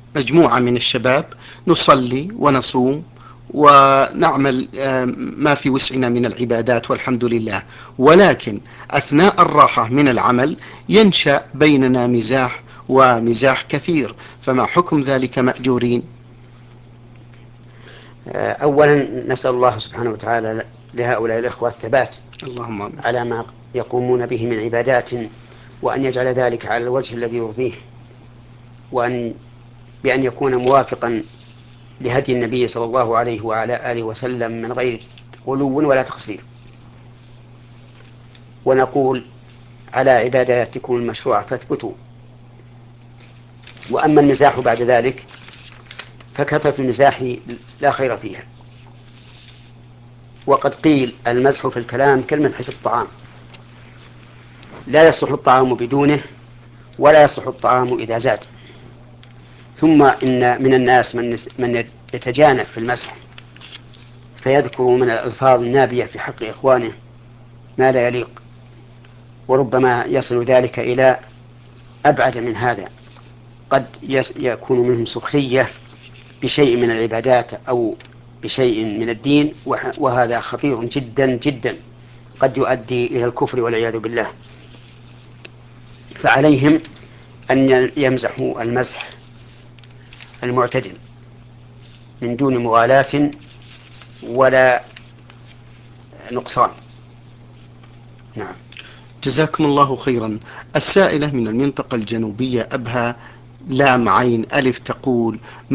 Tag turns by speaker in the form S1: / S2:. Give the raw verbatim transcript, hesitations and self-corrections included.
S1: مجموعة من الشباب نصلي ونصوم ونعمل ما في وسعنا من العبادات والحمد لله، ولكن أثناء الراحة من العمل ينشأ بيننا مزاح ومزاح كثير، فما حكم ذلك مأجورين؟
S2: أولا نسأل الله سبحانه وتعالى لهؤلاء الإخوة الثبات
S1: اللهم آمين.
S2: على ما يقومون به من عبادات، وأن يجعل ذلك على الوجه الذي يرضيه، وأن بأن يكون موافقا لهدي النبي صلى الله عليه وعلى آله وسلم من غير غلو ولا تقصير. ونقول على عباداتكم المشروعة فاثبتوا. وأما المزاح بعد ذلك فكثرة المزاح لا خير فيها. وقد قيل المزح في الكلام كالمدح في الطعام، لا يصلح الطعام بدونه ولا يصلح الطعام إذا زاد. ثم إن من الناس من من يتجانف في المزح فيذكر من الألفاظ النابية في حق إخوانه ما لا يليق، وربما يصل ذلك إلى أبعد من هذا. قد يكون منهم سخرية بشيء من العبادات أو بشيء من الدين، وهذا خطير جدا جدا، قد يؤدي إلى الكفر والعياذ بالله. فعليهم أن يمزحوا المزح المعتدل من دون مغالاة ولا نقصان. نعم.
S1: جزاكم الله خيرا. السائلة من المنطقة الجنوبية أبها لام عين ألف تقول: